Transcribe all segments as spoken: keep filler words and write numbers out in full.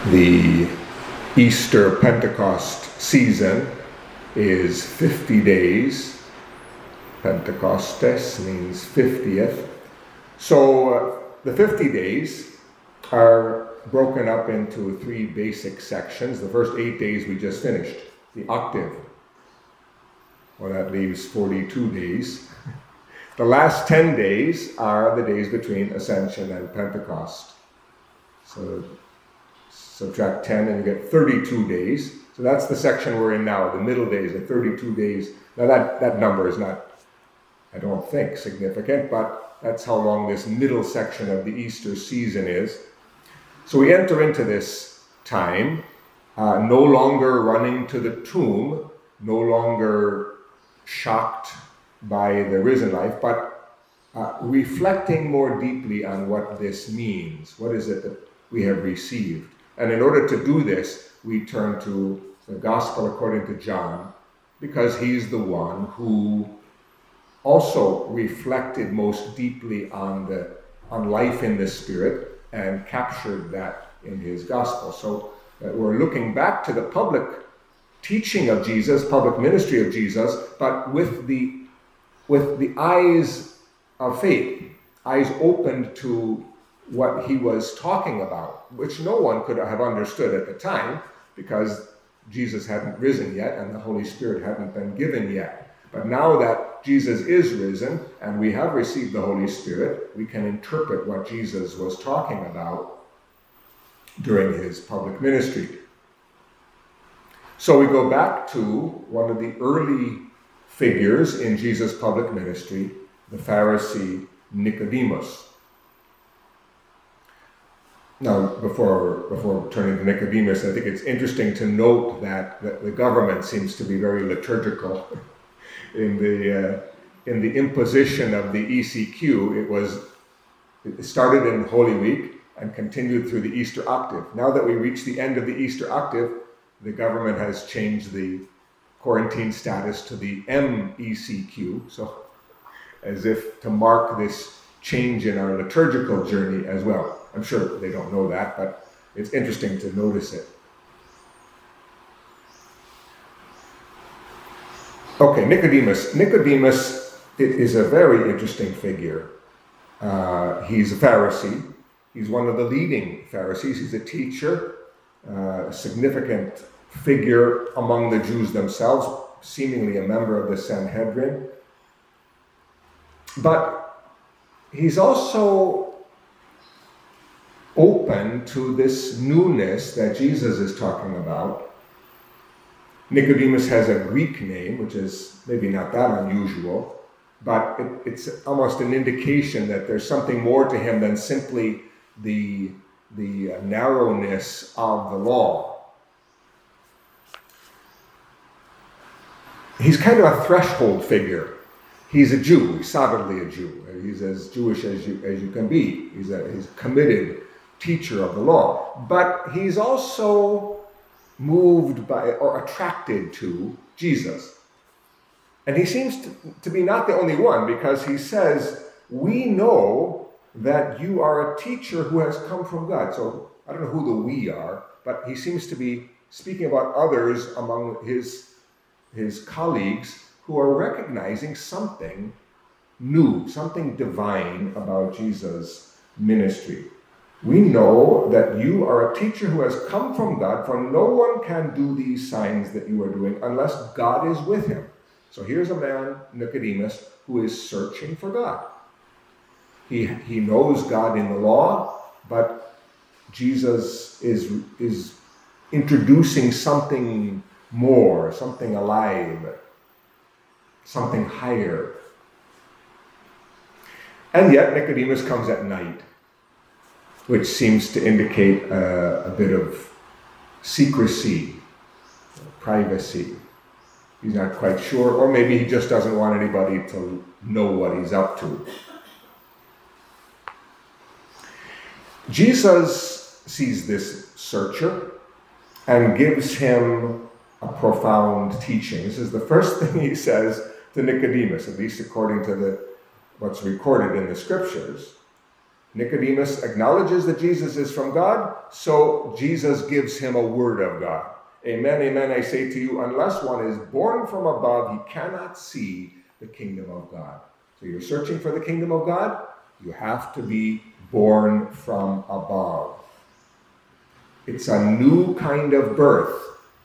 The Easter Pentecost season is fifty days. Pentecostes means fiftieth. So uh, the fifty days are broken up into three basic sections. The first eight days we just finished, the octave. Well, that leaves forty-two days. The last ten days are the days between Ascension and Pentecost. So subtract ten and you get thirty-two days. So that's the section we're in now, the middle days, the thirty-two days. Now that, that number is not, I don't think, significant, but that's how long this middle section of the Easter season is. So we enter into this time, uh, no longer running to the tomb, no longer shocked by the risen life, but uh, reflecting more deeply on what this means. What is it that we have received? And in order to do this, we turn to the Gospel according to John, because he's the one who also reflected most deeply on the on life in the Spirit and captured that in his Gospel. So uh, we're looking back to the public teaching of Jesus, public ministry of Jesus, but with the with the eyes of faith, eyes opened to what he was talking about, which no one could have understood at the time because Jesus hadn't risen yet and the Holy Spirit hadn't been given yet. But now that Jesus is risen and we have received the Holy Spirit, we can interpret what Jesus was talking about during his public ministry. So we go back to one of the early figures in Jesus' public ministry, the Pharisee Nicodemus. Now, before before turning to Nicodemus, I think it's interesting to note that, that the government seems to be very liturgical in the uh, in the imposition of the E C Q. It was it started in Holy Week and continued through the Easter octave. Now that we reach the end of the Easter octave, the government has changed the quarantine status to the M E C Q, so as if to mark this change in our liturgical journey as well. I'm sure they don't know that, but it's interesting to notice it. Okay, Nicodemus. Nicodemus is a very interesting figure. Uh, he's a Pharisee. He's one of the leading Pharisees. He's a teacher, uh, a significant figure among the Jews themselves, seemingly a member of the Sanhedrin. But he's also open to this newness that Jesus is talking about. Nicodemus has a Greek name, which is maybe not that unusual, but it, it's almost an indication that there's something more to him than simply the, the narrowness of the law. He's kind of a threshold figure. He's a Jew, he's solidly a Jew. He's as Jewish as you, as you can be. He's a, he's a committed teacher of the law. But he's also moved by or attracted to Jesus. And he seems to, to be not the only one, because he says, we know that you are a teacher who has come from God. So I don't know who the we are, but he seems to be speaking about others among his, his colleagues who are recognizing something new, something divine about Jesus' ministry. We know that you are a teacher who has come from God, for no one can do these signs that you are doing unless God is with him. So here's a man, Nicodemus, who is searching for God. He, he knows God in the law, but Jesus is, is introducing something more, something alive, something higher. And yet Nicodemus comes at night, which seems to indicate uh, a bit of secrecy, privacy. He's not quite sure, or maybe he just doesn't want anybody to know what he's up to. Jesus sees this searcher and gives him a profound teaching. This is the first thing he says to Nicodemus, at least according to the what's recorded in the scriptures. Nicodemus acknowledges that Jesus is from God, so Jesus gives him a word of God. Amen, amen, I say to you, unless one is born from above, he cannot see the kingdom of God. So you're searching for the kingdom of God, you have to be born from above. It's a new kind of birth.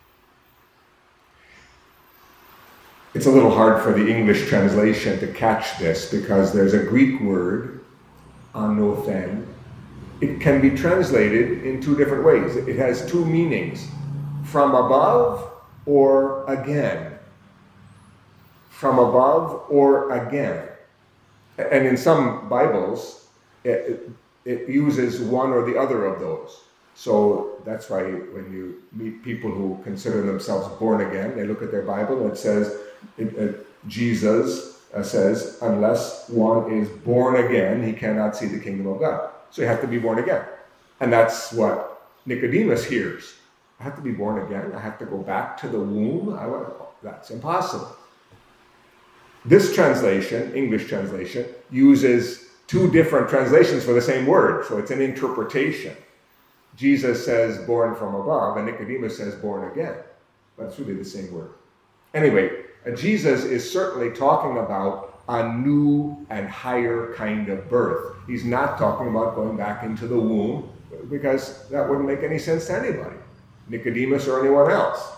It's a little hard for the English translation to catch this because there's a Greek word, anothen. It can be translated in two different ways. It has two meanings, from above or again. From above or again. And in some Bibles, it, it, it uses one or the other of those. So that's why when you meet people who consider themselves born again, they look at their Bible and it says, it, it, Jesus uh, says, unless one is born again, he cannot see the kingdom of God. So you have to be born again. And that's what Nicodemus hears. I have to be born again. I have to go back to the womb. I want to, that's impossible. This translation, English translation, uses two different translations for the same word. So it's an interpretation. Jesus says born from above, and Nicodemus says born again. But it's really the same word. Anyway, Jesus is certainly talking about a new and higher kind of birth. He's not talking about going back into the womb, because that wouldn't make any sense to anybody, Nicodemus or anyone else.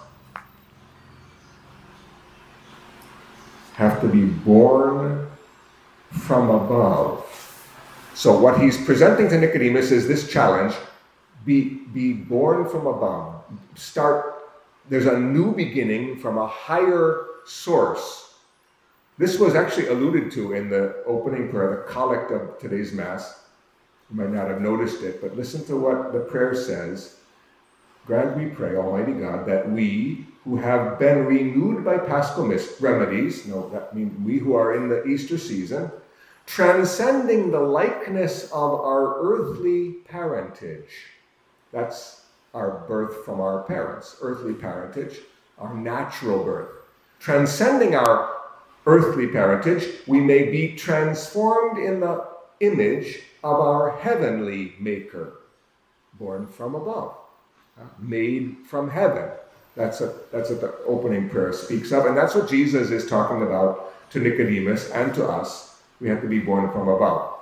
Have to be born from above. So what he's presenting to Nicodemus is this challenge: be, be born from above. Start, there's a new beginning from a higher source. This was actually alluded to in the opening prayer, the collect of today's Mass. You might not have noticed it, but listen to what the prayer says. Grant, we pray, Almighty God, that we who have been renewed by Paschal remedies, no, that means we who are in the Easter season, transcending the likeness of our earthly parentage. That's our birth from our parents, earthly parentage, our natural birth. Transcending our earthly parentage, we may be transformed in the image of our heavenly Maker, born from above, made from heaven. That's, a, that's what the opening prayer speaks of, and that's what Jesus is talking about to Nicodemus and to us. We have to be born from above.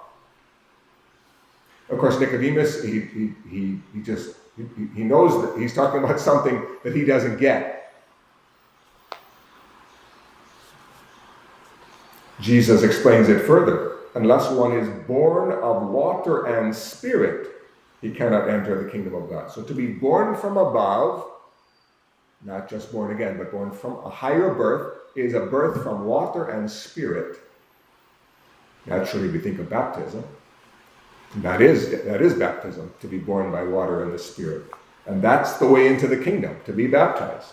Of course, Nicodemus, he, he, he, he just, he, he knows that he's talking about something that he doesn't get. Jesus explains it further. Unless one is born of water and spirit, he cannot enter the kingdom of God. So to be born from above, not just born again, but born from a higher birth, is a birth from water and spirit. Naturally, we think of baptism. That is, that is baptism, to be born by water and the Spirit. And that's the way into the kingdom, to be baptized.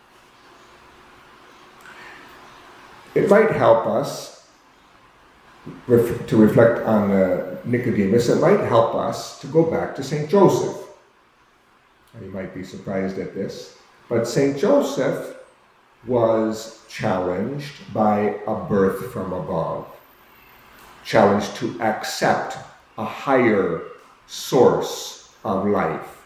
It might help us ref- to reflect on uh, Nicodemus. It might help us to go back to Saint Joseph. And you might be surprised at this, but Saint Joseph was challenged by a birth from above, challenged to accept a higher source of life.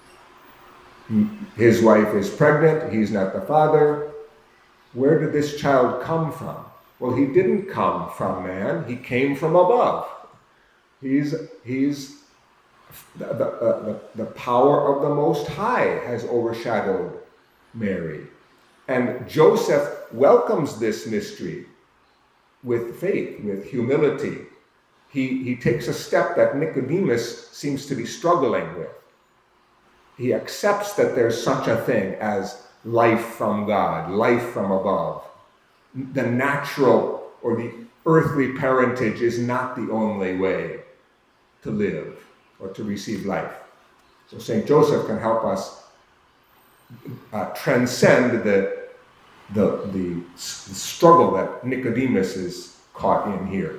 His wife is pregnant, he's not the father. Where did this child come from? Well, he didn't come from man, he came from above. He's, he's the, the, the, the power of the Most High has overshadowed Mary. And Joseph welcomes this mystery with faith, with humility. He, he takes a step that Nicodemus seems to be struggling with. He accepts that there's such a thing as life from God, life from above. The natural or the earthly parentage is not the only way to live or to receive life. So Saint Joseph can help us uh, transcend the, the, the, the struggle that Nicodemus is caught in here.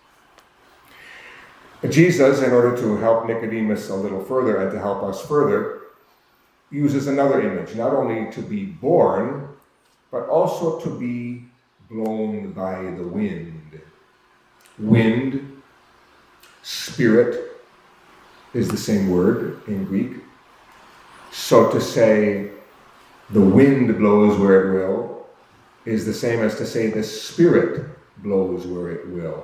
Jesus, in order to help Nicodemus a little further and to help us further, uses another image, not only to be born, but also to be blown by the wind. Wind spirit is the same word in Greek. So to say the wind blows where it will is the same as to say the Spirit blows where it will.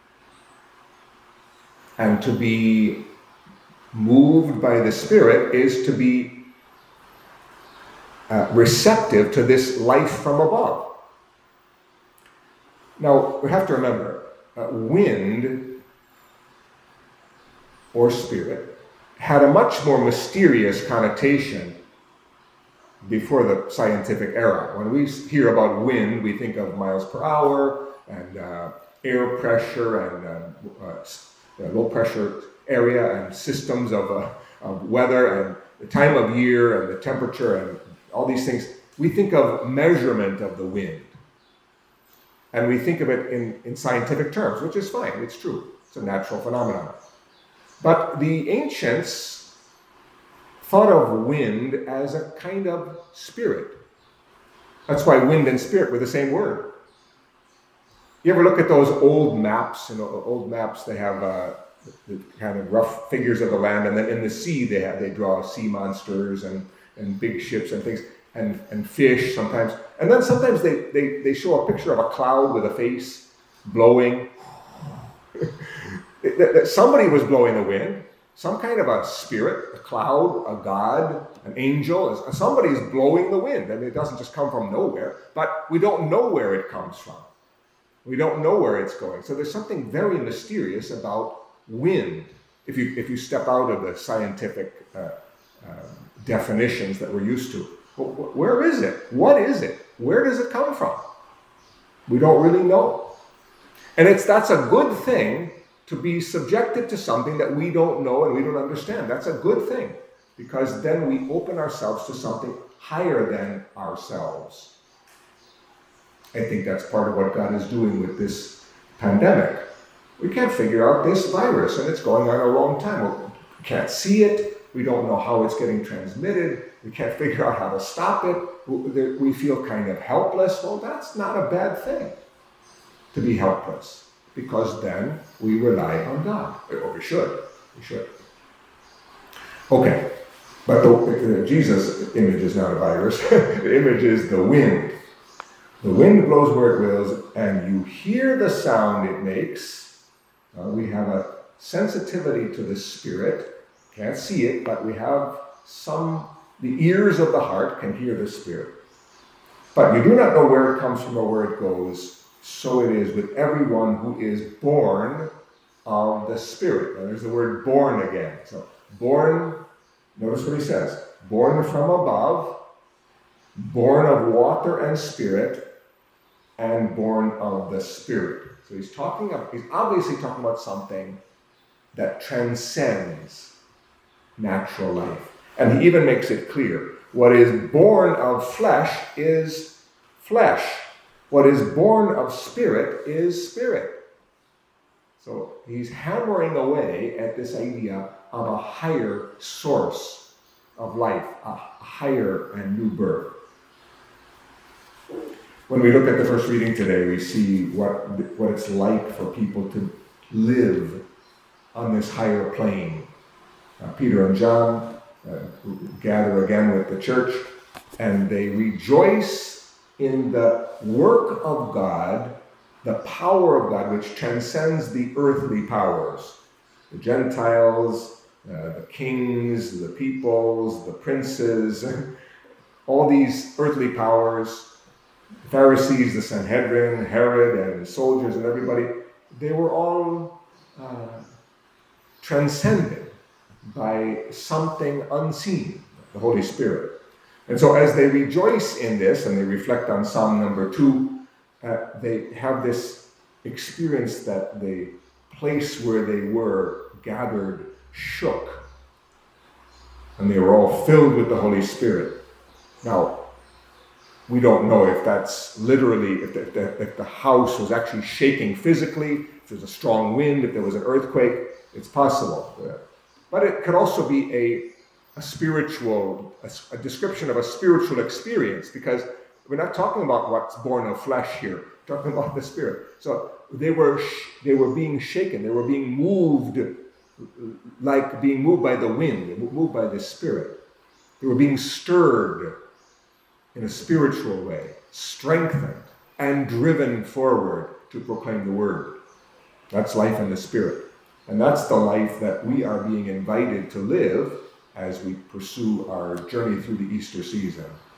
And to be moved by the Spirit is to be uh, receptive to this life from above. Now, we have to remember, uh, wind or spirit had a much more mysterious connotation before the scientific era. When we hear about wind, we think of miles per hour and uh, air pressure and uh, uh, low pressure area and systems of, uh, of weather and the time of year and the temperature and all these things. We think of measurement of the wind. And we think of it in, in scientific terms, which is fine, it's true. It's a natural phenomenon. But the ancients thought of wind as a kind of spirit. That's why wind and spirit were the same word. You ever look at those old maps? You know, old maps, they have uh, the, the kind of rough figures of the land, and then in the sea they have they draw sea monsters and, and big ships and things, and, and fish sometimes. And then sometimes they, they, they show a picture of a cloud with a face blowing. Somebody was blowing the wind, some kind of a spirit, a cloud, a god, an angel. Somebody's blowing the wind. I mean, it doesn't just come from nowhere, but we don't know where it comes from. We don't know where it's going. So there's something very mysterious about wind. If you if you step out of the scientific uh, uh, definitions that we're used to, well, where is it? What is it? Where does it come from? We don't really know. And it's that's a good thing. To be subjected to something that we don't know and we don't understand. That's a good thing, because then we open ourselves to something higher than ourselves. I think that's part of what God is doing with this pandemic. We can't figure out this virus, and it's going on a long time. We can't see it. We don't know how it's getting transmitted. We can't figure out how to stop it. We feel kind of helpless. Well, that's not a bad thing, to be helpless. Because then we rely on God. Or we should. We should. Okay. But the, the Jesus image is not a virus. The image is the wind. The wind blows where it wills, and you hear the sound it makes. Uh, we have a sensitivity to the Spirit. Can't see it, but we have some, the ears of the heart can hear the Spirit. But you do not know where it comes from or where it goes. So it is with everyone who is born of the Spirit. Now there's the word born again. So born, notice what he says, born from above, born of water and spirit, and born of the Spirit. So he's talking of, he's obviously talking about something that transcends natural life. And he even makes it clear, what is born of flesh is flesh. What is born of spirit is spirit. So he's hammering away at this idea of a higher source of life, a higher and new birth. When we look at the first reading today, we see what, what it's like for people to live on this higher plane. Uh, Peter and John uh, gather again with the church, and they rejoice in the work of God, the power of God, which transcends the earthly powers. The Gentiles, uh, the kings, the peoples, the princes, all these earthly powers, the Pharisees, the Sanhedrin, Herod, and the soldiers and everybody, they were all uh, transcended by something unseen, the Holy Spirit. And so as they rejoice in this, and they reflect on Psalm number two, uh, they have this experience that the place where they were gathered shook. And they were all filled with the Holy Spirit. Now, we don't know if that's literally, if the, if the, if the house was actually shaking physically, if there's a strong wind, if there was an earthquake, it's possible. But it could also be a a spiritual, a, a description of a spiritual experience, because we're not talking about what's born of flesh here, we're talking about the Spirit. So they were, they were being shaken. They were being moved, like being moved by the wind, moved by the Spirit. They were being stirred in a spiritual way, strengthened, and driven forward to proclaim the word. That's life in the Spirit. And that's the life that we are being invited to live as we pursue our journey through the Easter season.